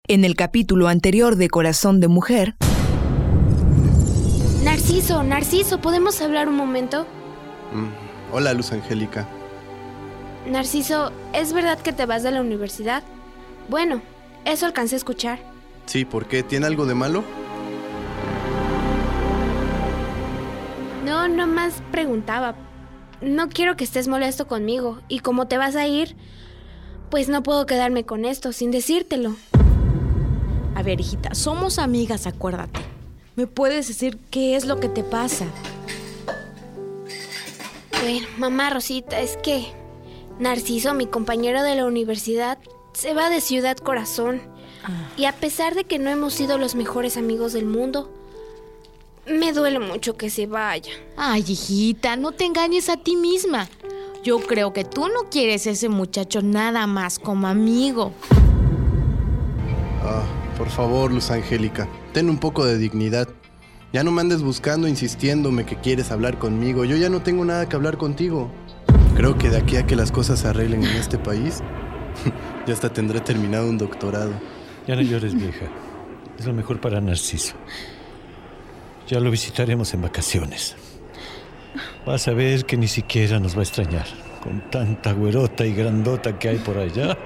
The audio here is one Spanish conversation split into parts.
En el capítulo anterior de Corazón de Mujer... Narciso, ¿podemos hablar un momento? Hola, Luz Angélica. Narciso, ¿es verdad que te vas de la universidad? Bueno, eso alcancé a escuchar. Sí, ¿por qué? ¿Tiene algo de malo? No, nomás preguntaba. No quiero que estés molesto conmigo. Y como te vas a ir, pues no puedo quedarme con esto sin decírtelo. A ver, hijita, somos amigas, acuérdate. ¿Me puedes decir qué es lo que te pasa? Bueno, mamá Rosita, es que Narciso, mi compañero de la universidad, se va de Ciudad Corazón. Y a pesar de que no hemos sido los mejores amigos del mundo, me duele mucho que se vaya. Ay, hijita, no te engañes a ti misma. Yo creo que tú no quieres a ese muchacho nada más como amigo. Por favor, Luz Angélica, ten un poco de dignidad. Ya no me andes buscando, insistiéndome que quieres hablar conmigo. Yo ya no tengo nada que hablar contigo. Creo que de aquí a que las cosas se arreglen en este país, ya hasta tendré terminado un doctorado. Ya no llores, vieja. Es lo mejor para Narciso. Ya lo visitaremos en vacaciones. Vas a ver que ni siquiera nos va a extrañar. Con tanta güerota y grandota que hay por allá.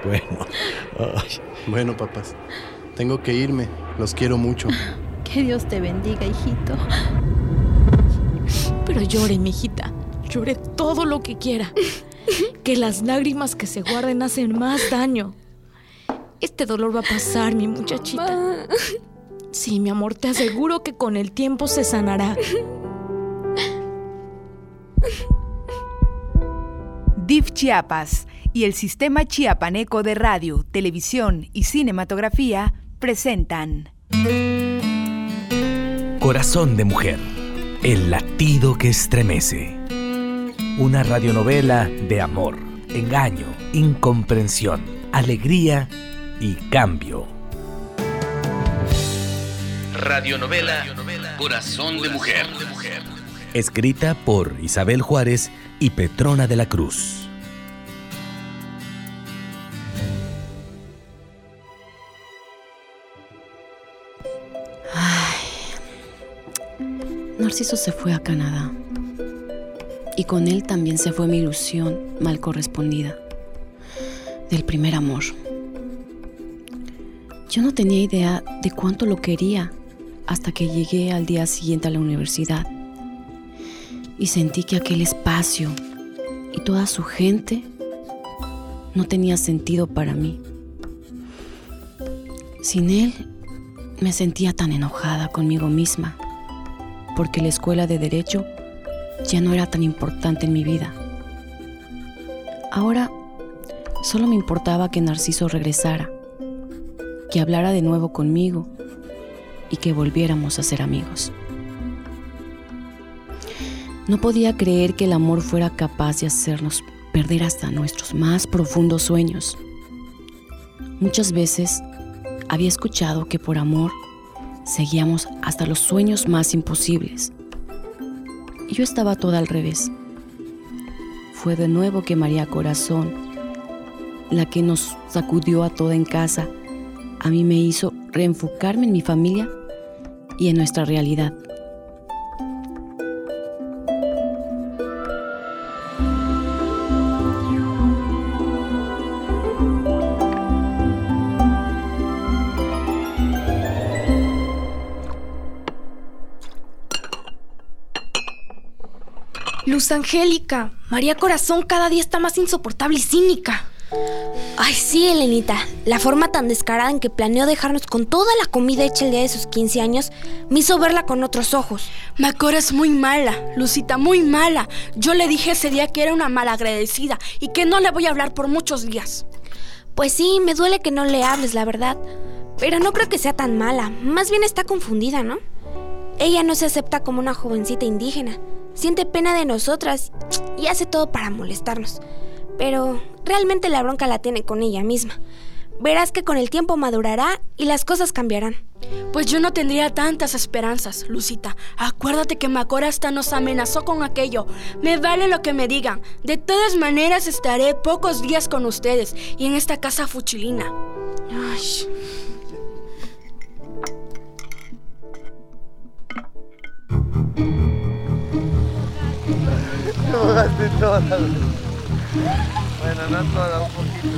Bueno, papás, tengo que irme. Los quiero mucho. Que Dios te bendiga, hijito. Pero llore, mi hijita. Llore todo lo que quiera. Que las lágrimas que se guarden hacen más daño. Este dolor va a pasar, mi muchachita. Sí, mi amor, te aseguro que con el tiempo se sanará. DIF Chiapas y el Sistema Chiapaneco de Radio, Televisión y Cinematografía presentan Corazón de Mujer, el latido que estremece. Una radionovela de amor, engaño, incomprensión, alegría y cambio. Radionovela Corazón de Mujer. Escrita por Isabel Juárez y Petrona de la Cruz. Narciso se fue a Canadá. Y con él también se fue mi ilusión mal correspondida. Del primer amor. Yo no tenía idea de cuánto lo quería hasta que llegué al día siguiente a la universidad. Y sentí que aquel espacio y toda su gente no tenía sentido para mí. Sin él, me sentía tan enojada conmigo misma, porque la escuela de Derecho ya no era tan importante en mi vida. Ahora, solo me importaba que Narciso regresara, que hablara de nuevo conmigo y que volviéramos a ser amigos. No podía creer que el amor fuera capaz de hacernos perder hasta nuestros más profundos sueños. Muchas veces había escuchado que por amor seguíamos hasta los sueños más imposibles. Y yo estaba toda al revés. Fue de nuevo que María Corazón, la que nos sacudió a toda en casa, a mí me hizo reenfocarme en mi familia y en nuestra realidad. Luz Angélica, María Corazón cada día está más insoportable y cínica. Ay, sí, Elenita. La forma tan descarada en que planeó dejarnos con toda la comida hecha el día de sus 15 años me hizo verla con otros ojos. Macora es muy mala, Lucita, muy mala. Yo le dije ese día que era una malagradecida y que no le voy a hablar por muchos días. Pues sí, me duele que no le hables, la verdad. Pero no creo que sea tan mala. Más bien está confundida, ¿no? Ella no se acepta como una jovencita indígena. Siente pena de nosotras y hace todo para molestarnos. Pero realmente la bronca la tiene con ella misma. Verás que con el tiempo madurará y las cosas cambiarán. Pues yo no tendría tantas esperanzas, Lucita. Acuérdate que Macora hasta nos amenazó con aquello. Me vale lo que me digan. De todas maneras estaré pocos días con ustedes y en esta casa fuchilina. Ay. todas. Bueno, no todas, un poquito.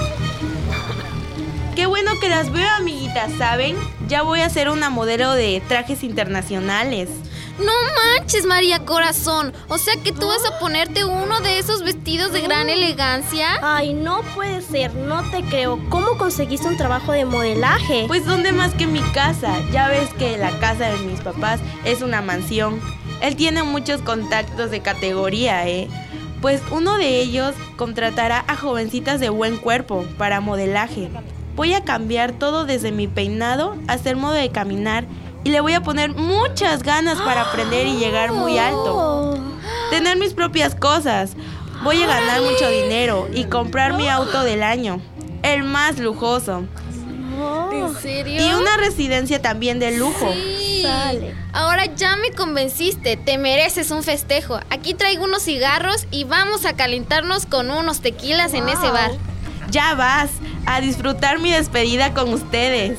Qué bueno que las veo, amiguitas, ¿saben? Ya voy a ser una modelo de trajes internacionales. No manches, María Corazón. O sea que tú vas a ponerte uno de esos vestidos de gran elegancia. Ay, no puede ser, no te creo. ¿Cómo conseguiste un trabajo de modelaje? Pues ¿dónde más que en mi casa? Ya ves que la casa de mis papás es una mansión. Él tiene muchos contactos de categoría, Pues uno de ellos contratará a jovencitas de buen cuerpo para modelaje. Voy a cambiar todo desde mi peinado hasta el modo de caminar y le voy a poner muchas ganas para aprender y llegar muy alto. Tener mis propias cosas. Voy a ganar mucho dinero y comprar mi auto del año, el más lujoso. ¿En serio? Y una residencia también de lujo. Sí. Ahora ya me convenciste, te mereces un festejo. Aquí traigo unos cigarros y vamos a calentarnos con unos tequilas en ese bar. Ya vas, a disfrutar mi despedida con ustedes.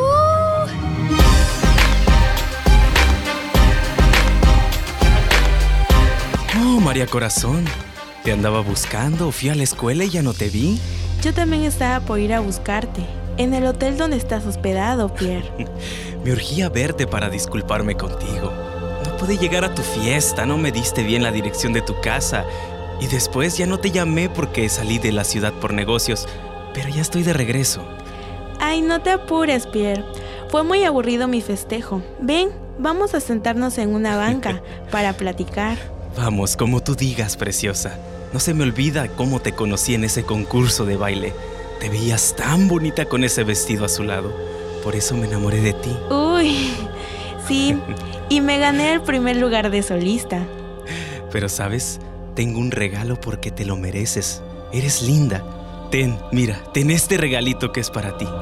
Oh, María Corazón, te andaba buscando, fui a la escuela y ya no te vi. Yo también estaba por ir a buscarte, en el hotel donde estás hospedado, Pierre. Me urgía verte para disculparme contigo. No pude llegar a tu fiesta, no me diste bien la dirección de tu casa. Y después ya no te llamé porque salí de la ciudad por negocios, pero ya estoy de regreso. Ay, no te apures, Pierre. Fue muy aburrido mi festejo. Ven, vamos a sentarnos en una banca para platicar. Vamos, como tú digas, preciosa. No se me olvida cómo te conocí en ese concurso de baile. Te veías tan bonita con ese vestido azulado. Por eso me enamoré de ti. Uy, sí, y me gané el primer lugar de solista. Pero, ¿sabes? Tengo un regalo porque te lo mereces. Eres linda. Ten, mira, ten este regalito que es para ti.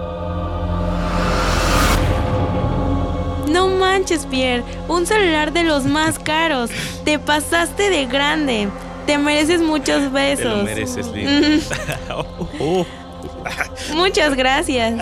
No manches, Pierre, un celular de los más caros. Te pasaste de grande. Te mereces muchos besos. Te lo mereces, linda. Muchas gracias.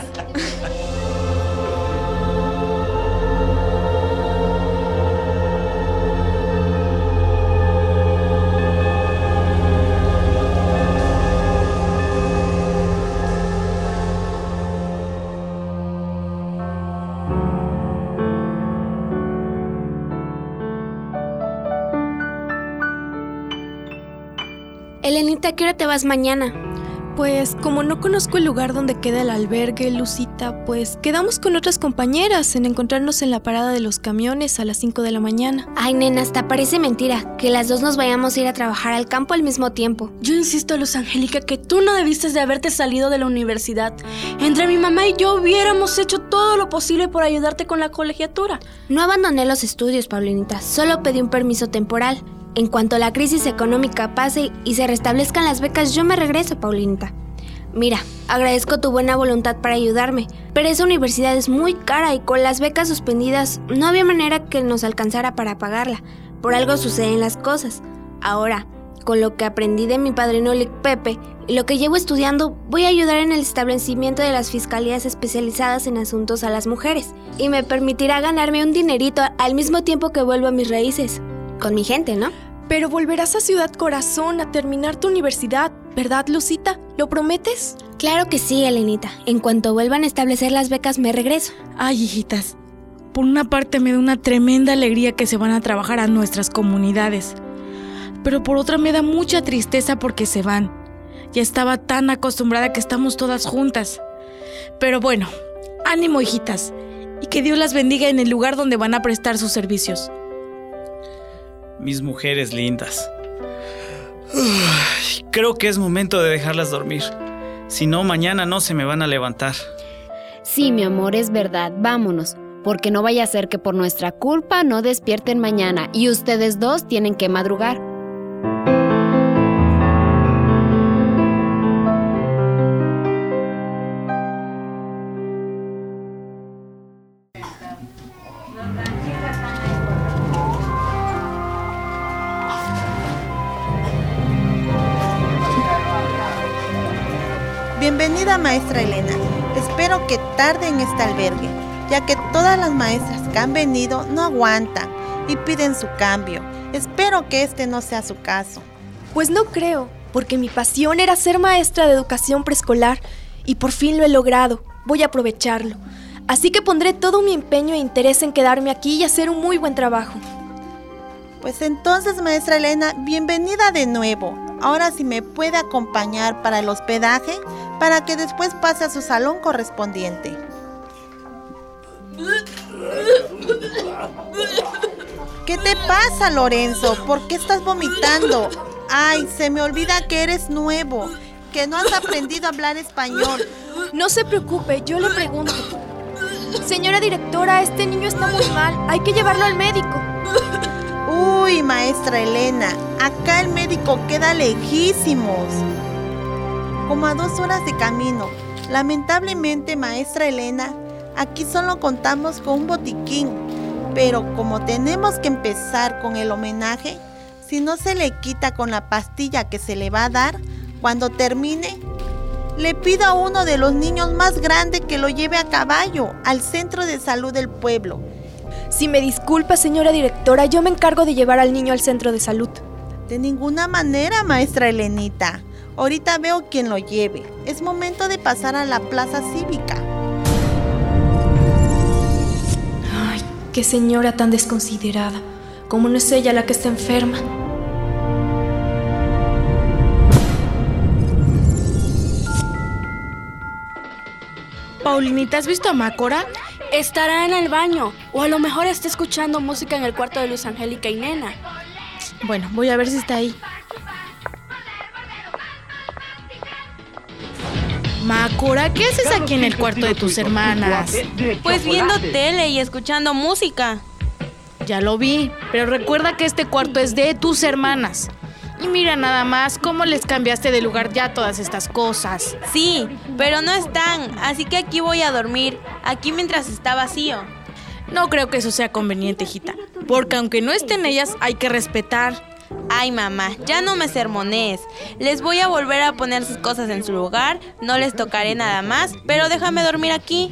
Elenita, ¿a qué hora te vas mañana? Pues como no conozco el lugar donde queda el albergue, Lucita, pues quedamos con otras compañeras en encontrarnos en la parada de los camiones a las 5 de la mañana. Ay, nena, hasta parece mentira que las dos nos vayamos a ir a trabajar al campo al mismo tiempo. Yo insisto, Luz Angélica, que tú no debiste de haberte salido de la universidad. Entre mi mamá y yo hubiéramos hecho todo lo posible por ayudarte con la colegiatura. No abandoné los estudios, Paulinita, solo pedí un permiso temporal. En cuanto la crisis económica pase y se restablezcan las becas, yo me regreso, Paulinita. Mira, agradezco tu buena voluntad para ayudarme, pero esa universidad es muy cara y con las becas suspendidas no había manera que nos alcanzara para pagarla. Por algo suceden las cosas. Ahora, con lo que aprendí de mi padrino Lic Pepe y lo que llevo estudiando, voy a ayudar en el establecimiento de las fiscalías especializadas en asuntos a las mujeres y me permitirá ganarme un dinerito al mismo tiempo que vuelvo a mis raíces. Con mi gente, ¿no? Pero volverás a Ciudad Corazón a terminar tu universidad, ¿verdad, Lucita? ¿Lo prometes? Claro que sí, Elenita. En cuanto vuelvan a establecer las becas, me regreso. Ay, hijitas, por una parte me da una tremenda alegría que se van a trabajar a nuestras comunidades. Pero por otra me da mucha tristeza porque se van. Ya estaba tan acostumbrada que estamos todas juntas. Pero bueno, ánimo, hijitas. Y que Dios las bendiga en el lugar donde van a prestar sus servicios. Mis mujeres lindas. Creo que es momento de dejarlas dormir. Si no, mañana no se me van a levantar. Sí, mi amor, es verdad. Vámonos. Porque no vaya a ser que por nuestra culpa no despierten mañana y ustedes dos tienen que madrugar. Bienvenida, maestra Elena. Espero que tarde en este albergue, ya que todas las maestras que han venido no aguantan y piden su cambio. Espero que este no sea su caso. Pues no creo, porque mi pasión era ser maestra de educación preescolar y por fin lo he logrado. Voy a aprovecharlo. Así que pondré todo mi empeño e interés en quedarme aquí y hacer un muy buen trabajo. Pues entonces, maestra Elena, bienvenida de nuevo. Ahora sí me puede acompañar para el hospedaje, para que después pase a su salón correspondiente. ¿Qué te pasa, Lorenzo? ¿Por qué estás vomitando? Ay, se me olvida que eres nuevo, que no has aprendido a hablar español. No se preocupe, yo le pregunto. Señora directora, este niño está muy mal, hay que llevarlo al médico. Uy, maestra Elena, acá el médico queda lejísimos, como a 2 horas de camino. Lamentablemente, maestra Elena, aquí solo contamos con un botiquín, pero como tenemos que empezar con el homenaje, si no se le quita con la pastilla que se le va a dar, cuando termine, le pido a uno de los niños más grandes que lo lleve a caballo al centro de salud del pueblo. Si me disculpa, señora directora, yo me encargo de llevar al niño al centro de salud. De ninguna manera, maestra Elenita. Ahorita veo quien lo lleve. Es momento de pasar a la plaza cívica. Ay, qué señora tan desconsiderada. ¿Cómo no es ella la que está enferma? Paulinita, ¿has visto a Mácora? Estará en el baño, o a lo mejor está escuchando música en el cuarto de Luz Angélica y Nena. Bueno, voy a ver si está ahí. Mácora, ¿qué haces aquí en el cuarto de tus hermanas? Pues viendo tele y escuchando música. Ya lo vi, pero recuerda que este cuarto es de tus hermanas. Y mira nada más cómo les cambiaste de lugar ya todas estas cosas. Sí, pero no están, así que aquí voy a dormir, aquí mientras está vacío. No creo que eso sea conveniente, hijita, porque aunque no estén ellas, hay que respetar. Ay, mamá, ya no me sermonees. Les voy a volver a poner sus cosas en su lugar, no les tocaré nada más, pero déjame dormir aquí.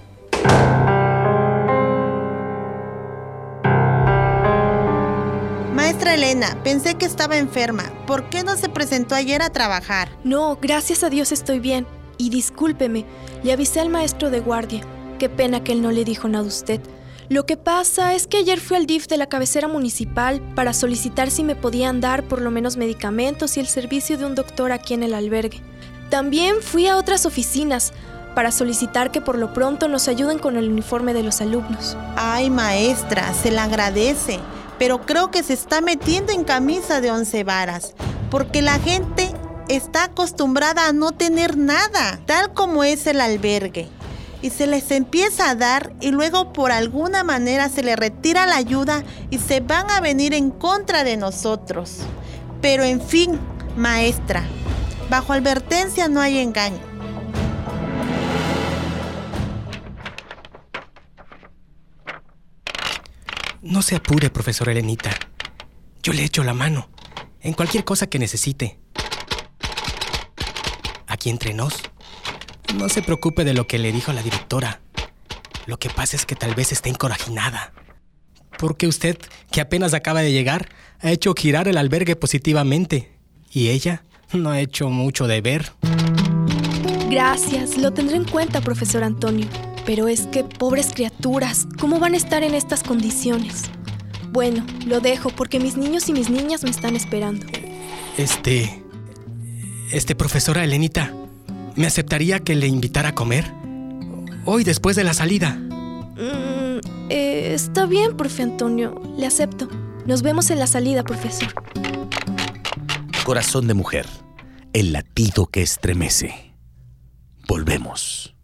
Maestra Elena, pensé que estaba enferma. ¿Por qué no se presentó ayer a trabajar? No, gracias a Dios estoy bien. Y discúlpeme, le avisé al maestro de guardia. Qué pena que él no le dijo nada a usted. Lo que pasa es que ayer fui al DIF de la cabecera municipal para solicitar si me podían dar por lo menos medicamentos y el servicio de un doctor aquí en el albergue. También fui a otras oficinas para solicitar que por lo pronto nos ayuden con el uniforme de los alumnos. Ay, maestra, se la agradece, pero creo que se está metiendo en camisa de 11 varas, porque la gente está acostumbrada a no tener nada, tal como es el albergue. Y se les empieza a dar y luego por alguna manera se les retira la ayuda y se van a venir en contra de nosotros. Pero en fin, maestra, bajo advertencia no hay engaño. No se apure, profesora Elenita. Yo le echo la mano en cualquier cosa que necesite. Aquí entre nos, no se preocupe de lo que le dijo la directora. Lo que pasa es que tal vez esté encorajinada. Porque usted, que apenas acaba de llegar, ha hecho girar el albergue positivamente. Y ella no ha hecho mucho de ver. Gracias, lo tendré en cuenta, profesor Antonio. Pero es que, pobres criaturas, ¿cómo van a estar en estas condiciones? Bueno, lo dejo porque mis niños y mis niñas me están esperando. Profesora Elenita, ¿me aceptaría que le invitara a comer? Hoy, después de la salida. Está bien, profe Antonio, le acepto. Nos vemos en la salida, profesor. Corazón de mujer, el latido que estremece. Volvemos.